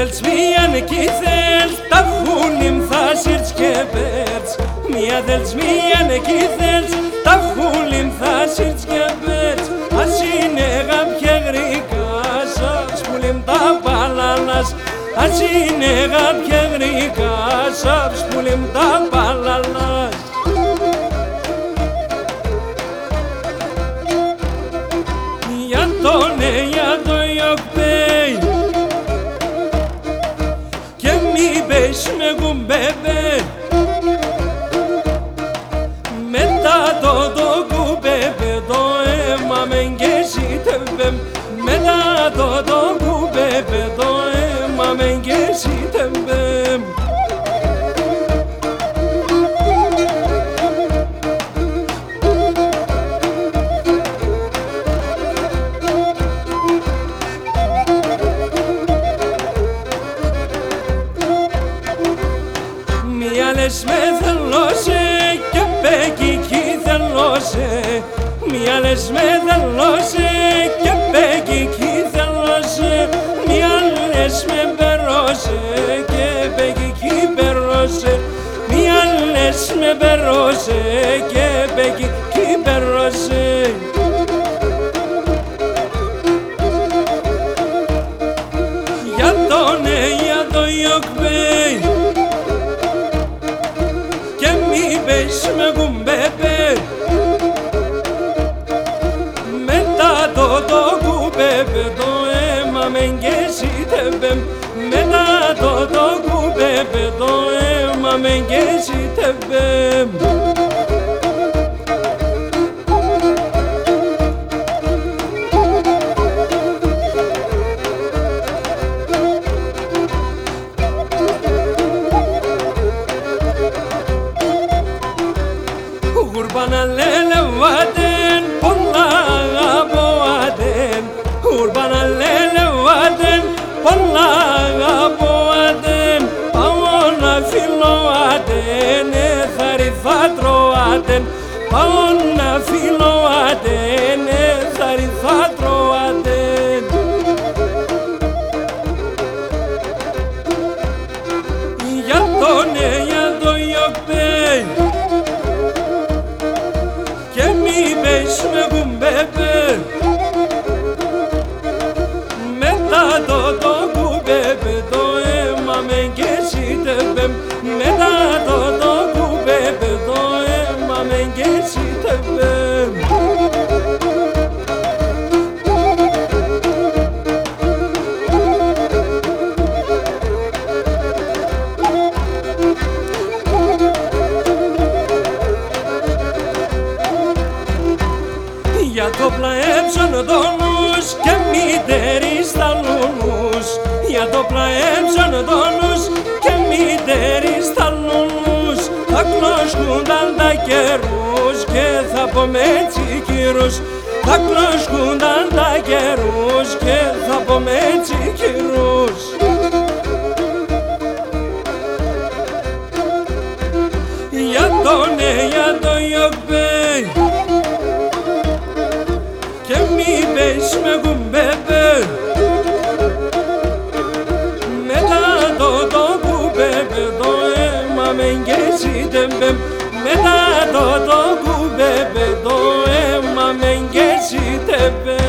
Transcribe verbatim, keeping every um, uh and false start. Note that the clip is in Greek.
δελς μίαν κήθελς, τα χούλιμ θα σύρτς και πέρτς. Μια δελς μίαν κήθελς, τα χούλιμ θα σύρτς και πέρτς. Ας είναι γάπια γρικάς, ας πουλιμ τα παλαλάς. Ας είναι γάπια γρικάς, ας πουλιμ τα παλαλάς. Για τον ε, για το ιοκπέι και μη πες με κουμπέμπε. Μετά το το κουμπέμπε το αίμα με γκέσιτεμπε. Μετά το το κουμπέμπε το αίμα με γκέσιτεμπε. Μια λες με θελώσε και πέκικη θελώσε. Μια λες με θελώσε και πέκικη θελώσε. Μια λες με περώσε και πέκικη περώσε. Μια λες με περώσε και πέκικη περώσε. Για τον ε, για το ιοκπέι και μη πες με κουμπέμπε. Μετά το το κουμπέμπε το αίμα με γκέσιτεμπε. Μετά το το κουμπέμπε το αίμα με γκέσιτεμπε. Urbana lelevaden, polla aboaden. Urbana lelevaden, polla aboaden. Paona filoaden, ethari fatroaden. Paona filoaden, ethari fatroaden. Για τον ε, για το ιοκπέι και μη πες με κουμπέμπε. Μετά το το κουμπέμπε το αίμα με γκέσιτεμπε. Μετά το το κουμπέμπε το αίμα με γκέσιτεμπε. Για το πλαέψον δόνους και μητερείς τα λούνους. Για το πλαέψον δόνους και μητερείς τα λούνους. Θα κλωσκούνταν τα καιρούς και θα πούμε έτσι κύρους. Θα κλωσκούνταν τα καιρούς και θα πούμε έτσι κύρους. Για τον ε, για το ιοκπέι και μη πες με κουμπέμπε. Μετά το το κουμπέμπε το αίμα με γκέσιτεμπε. Μετά το το κουμπέμπε το αίμα με γκέσιτεμπε.